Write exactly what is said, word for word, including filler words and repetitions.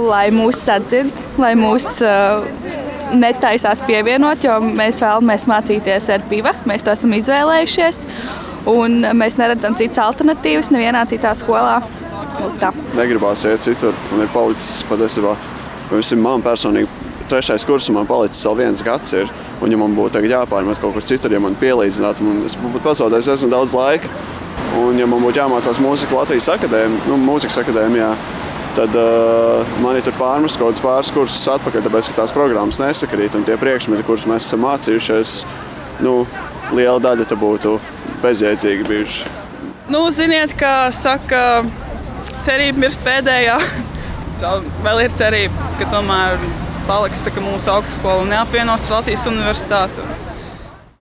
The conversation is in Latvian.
lai mūs sadzird, lai mūs uh, netaisās pievienot, jo mēs vēlamies mācīties ar piva. Mēs to esam izvēlējušies, un mēs neredzam citas alternatīvas nevienā citā skolā. Tā. Negribās iet citur, un ir palicis patiesībā, man personīgi trešais kurs, un man palicis vēl viens gads ir, un ja man būtu tagad jāpārmet kaut kur citur, ja man pielīdzinātu, man es būtu pazaudējis esmu daudz laika, un ja man būtu jāmācās mūzika Latvijas akadēmijā, nu, mūzikas akadēmijā, tad uh, mani tur pārmest kaut kāds pāris kursus atpakaļ, tāpēc, ka tās programmas nesakrīt, un tie priekšmeti, kurus mēs esam mācījušies, nu, liela daļa te būtu bezjēdzīgi bijuši. Nu, ziniet, kā saka, cerība mirst pēdējā. Vēl ir cerība, ka tomēr paliks tā, ka mūsu augstskola neapvienos Latvijas universitāti.